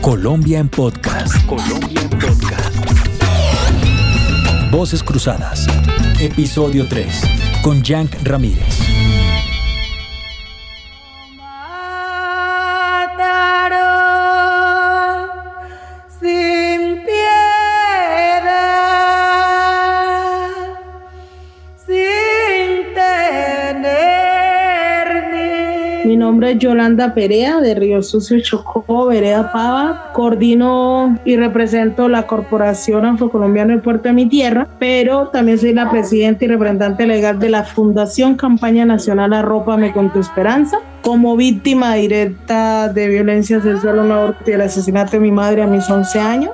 Colombia en Podcast. Voces Cruzadas. Episodio 3. Con Yank Ramírez. Mi nombre es Yolanda Perea, de Río Sucio, Chocó, Vereda Pava. Coordino y represento la Corporación Afrocolombiana del Puerto de mi tierra, pero también soy la presidenta y representante legal de la Fundación Campaña Nacional Arrópame con tu Esperanza, como víctima directa de violencia sexual, un aborto y el asesinato de mi madre a mis 11 años.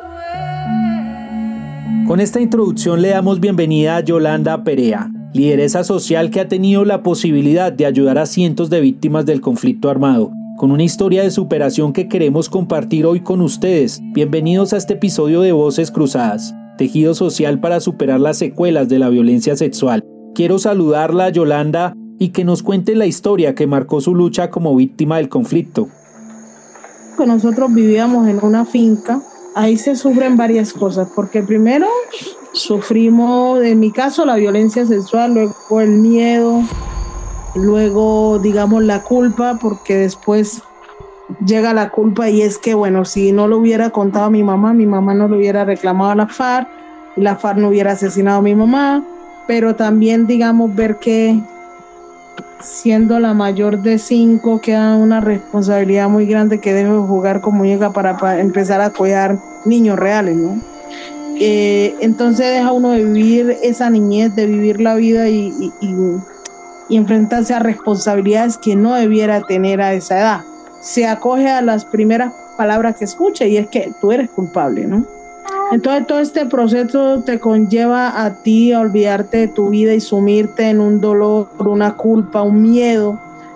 Con esta introducción le damos bienvenida a Yolanda Perea, lideresa social que ha tenido la posibilidad de ayudar a cientos de víctimas del conflicto armado, con una historia de superación que queremos compartir hoy con ustedes. Bienvenidos a este episodio de Voces Cruzadas, tejido social para superar las secuelas de la violencia sexual. Quiero saludarla, Yolanda, y que nos cuente la historia que marcó su lucha como víctima del conflicto. Nosotros vivíamos en una finca. Ahí se sufren varias cosas, porque primero sufrimos, en mi caso, la violencia sexual, luego el miedo, luego, digamos, la culpa, porque después llega la culpa y es que, bueno, si no lo hubiera contado a mi mamá no lo hubiera reclamado a la FARC, y la FARC no hubiera asesinado a mi mamá, pero también, digamos, ver que siendo la mayor de 5 queda una responsabilidad muy grande que dejo de jugar con muñeca para empezar a cuidar niños reales, ¿no? Entonces deja uno de vivir esa niñez, de vivir la vida y enfrentarse a responsabilidades que no debiera tener a esa edad. Se acoge a las primeras palabras que escucha y es que tú eres culpable, ¿no? Entonces todo este proceso te conlleva a ti a olvidarte de tu vida y sumirte en un dolor, una culpa, un miedo,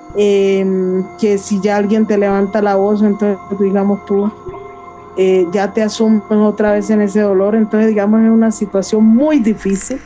que si ya alguien te levanta la voz, entonces digamos tú ya te asumes otra vez en ese dolor. Entonces digamos es una situación muy difícil.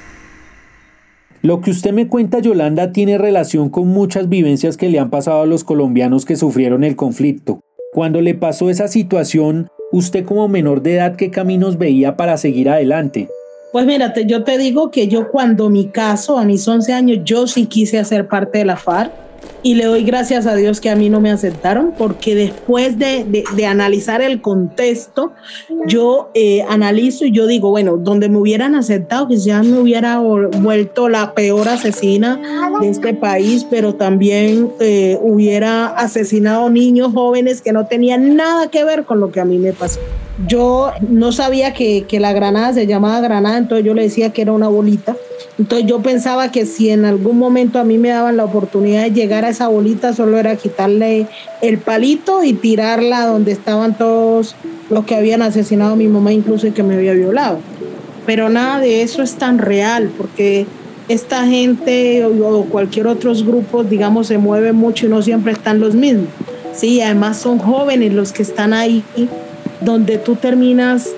Lo que usted me cuenta, Yolanda, tiene relación con muchas vivencias que le han pasado a los colombianos que sufrieron el conflicto. Cuando le pasó esa situación, usted como menor de edad, ¿qué caminos veía para seguir adelante? Pues mírate, yo te digo que yo cuando mi caso, a mis 11 años, yo sí quise hacer parte de la FARC y le doy gracias a Dios que a mí no me aceptaron, porque después de analizar el contexto, yo analizo y yo digo, bueno, donde me hubieran aceptado, que ya me hubiera vuelto la peor asesina de este país, pero también hubiera asesinado niños jóvenes que no tenían nada que ver con lo que a mí me pasó. Yo no sabía que la granada se llamaba granada, entonces yo le decía que era una bolita. Entonces yo pensaba que si en algún momento a mí me daban la oportunidad de llegar a esa bolita, solo era quitarle el palito y tirarla donde estaban todos los que habían asesinado a mi mamá, incluso y que me había violado. Pero nada de eso es tan real, porque esta gente o cualquier otros grupos, digamos, se mueve mucho y no siempre están los mismos. Sí, además son jóvenes los que están ahí, donde tú terminas,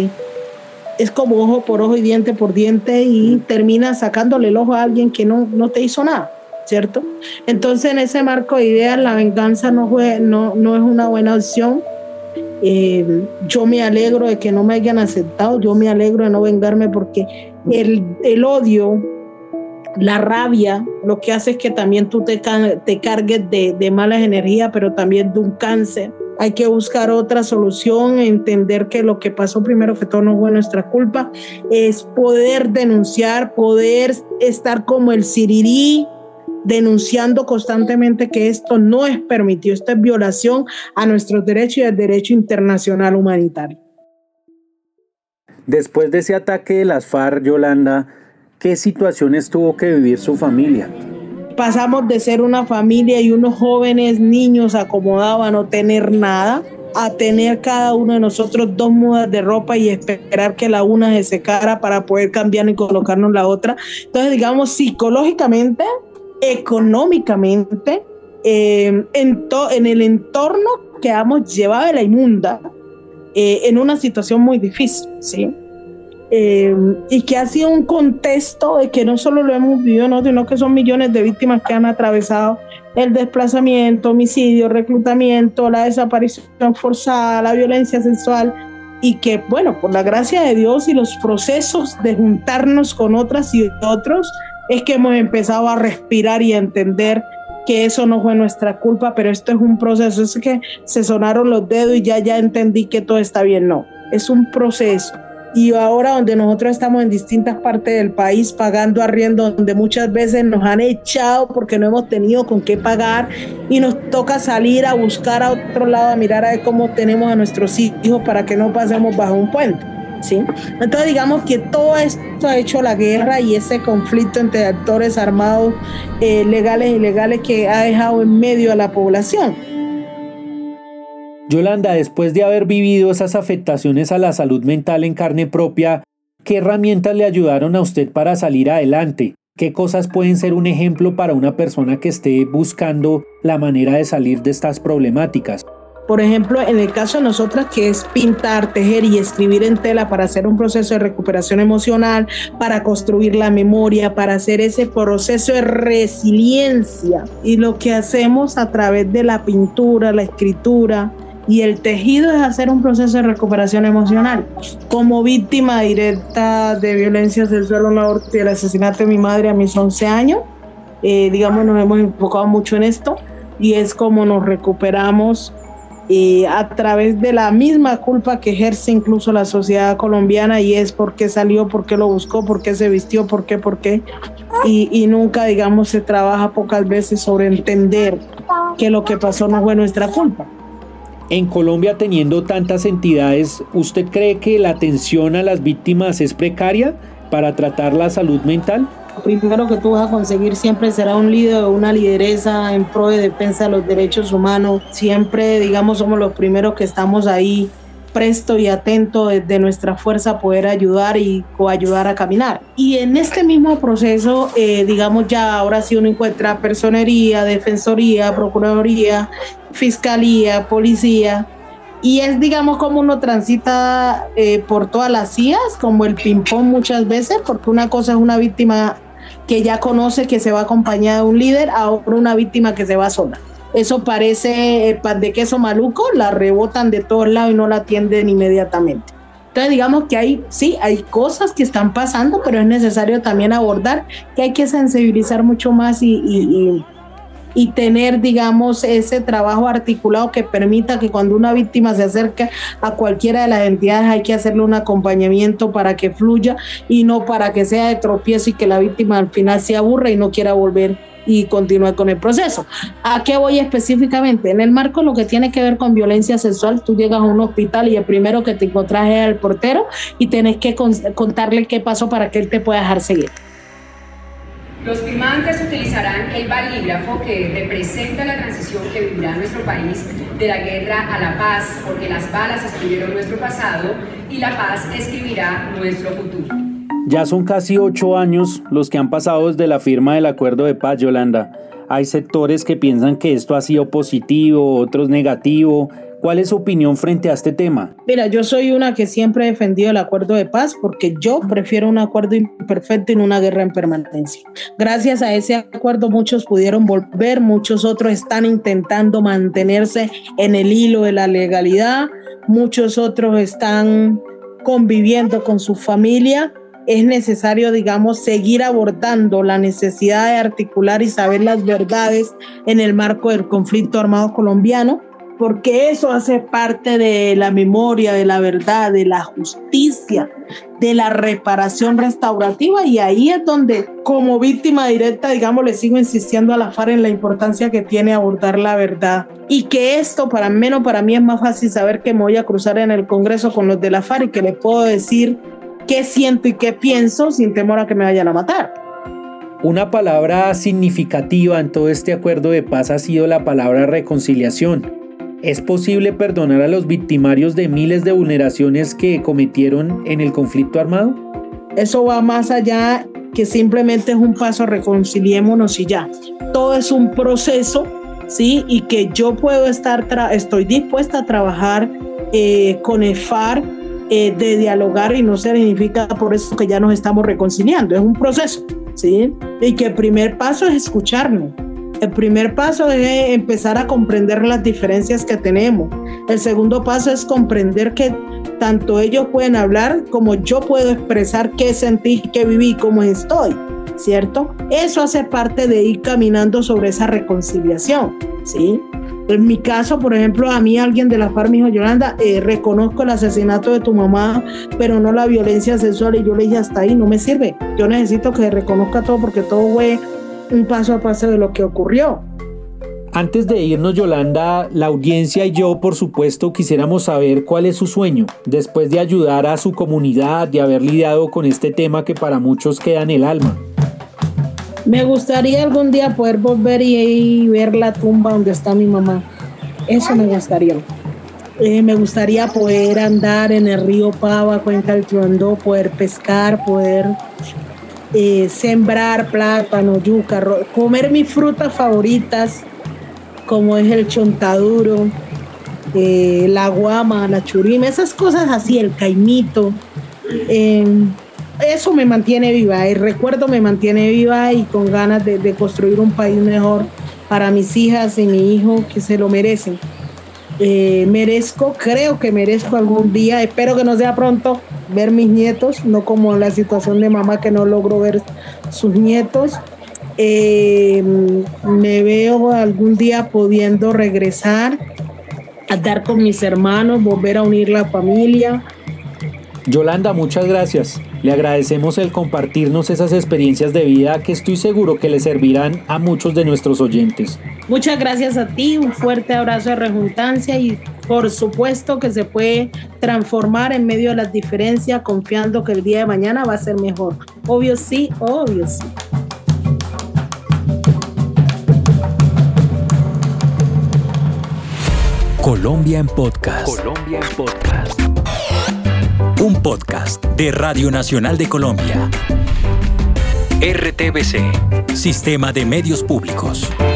es como ojo por ojo y diente por diente, y terminas sacándole el ojo a alguien que no te hizo nada, ¿cierto? Entonces en ese marco de ideas la venganza no es una buena opción. Yo me alegro de que no me hayan aceptado, yo me alegro de no vengarme, porque el odio, la rabia, lo que hace es que también tú te cargues de malas energías, pero también de un cáncer. Hay que buscar otra solución, entender que lo que pasó primero que todo no fue nuestra culpa, es poder denunciar, poder estar como el Sirirí, denunciando constantemente que esto no es permitido, esto es violación a nuestros derechos y al derecho internacional humanitario. Después de ese ataque de las FARC, Yolanda, ¿qué situaciones tuvo que vivir su familia? Pasamos de ser una familia y unos jóvenes niños acomodados a no tener nada, a tener cada uno de nosotros 2 mudas de ropa y esperar que la una se secara para poder cambiar y colocarnos la otra. Entonces, digamos, psicológicamente, económicamente, en el entorno que hemos llevado de la inmunda, en una situación muy difícil, ¿sí? y que ha sido un contexto de que no solo lo hemos vivido nosotros, sino que son millones de víctimas que han atravesado el desplazamiento, homicidio, reclutamiento, la desaparición forzada, la violencia sexual, y que, bueno, por la gracia de Dios y los procesos de juntarnos con otras y otros, es que hemos empezado a respirar y a entender que eso no fue nuestra culpa, pero esto es un proceso. Es que se sonaron los dedos y ya entendí que todo está bien. No, es un proceso. Y ahora donde nosotros estamos en distintas partes del país pagando arriendo, donde muchas veces nos han echado porque no hemos tenido con qué pagar y nos toca salir a buscar a otro lado, a mirar a ver cómo tenemos a nuestros hijos para que no pasemos bajo un puente, ¿sí? Entonces digamos que todo esto ha hecho la guerra y ese conflicto entre actores armados, legales e ilegales, que ha dejado en medio a la población. Yolanda, después de haber vivido esas afectaciones a la salud mental en carne propia, ¿qué herramientas le ayudaron a usted para salir adelante? ¿Qué cosas pueden ser un ejemplo para una persona que esté buscando la manera de salir de estas problemáticas? Por ejemplo, en el caso de nosotras, que es pintar, tejer y escribir en tela para hacer un proceso de recuperación emocional, para construir la memoria, para hacer ese proceso de resiliencia. Y lo que hacemos a través de la pintura, la escritura y el tejido es hacer un proceso de recuperación emocional. Como víctima directa de violencia sexual y el asesinato de mi madre a mis 11 años, digamos, nos hemos enfocado mucho en esto y es como nos recuperamos a través de la misma culpa que ejerce incluso la sociedad colombiana, y es por qué salió, por qué lo buscó, por qué se vistió, por qué. Y nunca, digamos, se trabaja pocas veces sobre entender que lo que pasó no fue nuestra culpa. En Colombia, teniendo tantas entidades, ¿usted cree que la atención a las víctimas es precaria para tratar la salud mental? Lo primero que tú vas a conseguir siempre será un líder o una lideresa en pro de defensa de los derechos humanos. Siempre, digamos, somos los primeros que estamos ahí presto y atento desde nuestra fuerza a poder ayudar y coayudar a caminar. Y en este mismo proceso, digamos, ya ahora sí uno encuentra personería, defensoría, procuraduría, fiscalía, policía, y es, digamos, como uno transita por todas las CIAs, como el ping-pong muchas veces, porque una cosa es una víctima que ya conoce que se va acompañada de un líder, a otra una víctima que se va sola. Eso parece pan de queso maluco, la rebotan de todos lados y no la atienden inmediatamente. Entonces digamos que hay cosas que están pasando, pero es necesario también abordar que hay que sensibilizar mucho más y tener, digamos, ese trabajo articulado que permita que cuando una víctima se acerca a cualquiera de las entidades hay que hacerle un acompañamiento para que fluya y no para que sea de tropiezo y que la víctima al final se aburra y no quiera volver y continúe con el proceso. ¿A qué voy específicamente? En el marco de lo que tiene que ver con violencia sexual, tú llegas a un hospital y el primero que te encontrás es el portero y tenés que contarle qué pasó para que él te pueda dejar seguir. Los firmantes utilizarán el balígrafo que representa la transición que vivirá nuestro país de la guerra a la paz, porque las balas escribieron nuestro pasado y la paz escribirá nuestro futuro. Ya son casi 8 años los que han pasado desde la firma del acuerdo de paz, Yolanda. Hay sectores que piensan que esto ha sido positivo, otros negativo. ¿Cuál es su opinión frente a este tema? Mira, yo soy una que siempre he defendido el acuerdo de paz porque yo prefiero un acuerdo imperfecto y no una guerra en permanencia. Gracias a ese acuerdo muchos pudieron volver, muchos otros están intentando mantenerse en el hilo de la legalidad, muchos otros están conviviendo con su familia. Es necesario, digamos, seguir abordando la necesidad de articular y saber las verdades en el marco del conflicto armado colombiano, porque eso hace parte de la memoria, de la verdad, de la justicia, de la reparación restaurativa, y ahí es donde, como víctima directa, digamos, le sigo insistiendo a la FARC en la importancia que tiene abordar la verdad, y que esto, para mí es más fácil saber que me voy a cruzar en el Congreso con los de la FARC y que les puedo decir qué siento y qué pienso sin temor a que me vayan a matar. Una palabra significativa en todo este acuerdo de paz ha sido la palabra reconciliación. ¿Es posible perdonar a los victimarios de miles de vulneraciones que cometieron en el conflicto armado? Eso va más allá que simplemente es un paso, reconciliémonos y ya. Todo es un proceso, ¿sí? Y que yo puedo estoy dispuesta a trabajar con el FARC de dialogar, y no significa por eso que ya nos estamos reconciliando, es un proceso, ¿sí? Y que el primer paso es escucharnos. El primer paso es empezar a comprender las diferencias que tenemos. El segundo paso es comprender que tanto ellos pueden hablar como yo puedo expresar qué sentí, qué viví, cómo estoy, ¿cierto? Eso hace parte de ir caminando sobre esa reconciliación, ¿sí? En mi caso, por ejemplo, a mí alguien de la FARC me dijo: Yolanda, reconozco el asesinato de tu mamá, pero no la violencia sexual. Y yo le dije: hasta ahí no me sirve. Yo necesito que reconozca todo, porque todo fue un paso a paso de lo que ocurrió. Antes de irnos, Yolanda, la audiencia y yo, por supuesto, quisiéramos saber cuál es su sueño, después de ayudar a su comunidad, de haber lidiado con este tema que para muchos queda en el alma. Me gustaría algún día poder volver y ver la tumba donde está mi mamá. Eso me gustaría. Me gustaría poder andar en el río Pava, Cuenca del Tibandó, poder pescar, poder sembrar plátano, yuca, comer mis frutas favoritas, como es el chontaduro, la guama, la churima, esas cosas así, el caimito. Eso me mantiene viva, el recuerdo me mantiene viva y con ganas de construir un país mejor para mis hijas y mi hijo, que se lo merecen. Creo que merezco algún día, espero que no sea pronto, ver mis nietos, no como la situación de mamá, que no logro ver sus nietos. Me veo algún día pudiendo regresar a estar con mis hermanos, volver a unir la familia. Yolanda, muchas gracias. Le agradecemos el compartirnos esas experiencias de vida que estoy seguro que le servirán a muchos de nuestros oyentes. Muchas gracias a ti, un fuerte abrazo de rejuntancia, y por supuesto que se puede transformar en medio de las diferencias, confiando que el día de mañana va a ser mejor. Obvio sí, obvio sí. Colombia en Podcast. Colombia en Podcast. Un podcast de Radio Nacional de Colombia. RTBC, Sistema de Medios Públicos.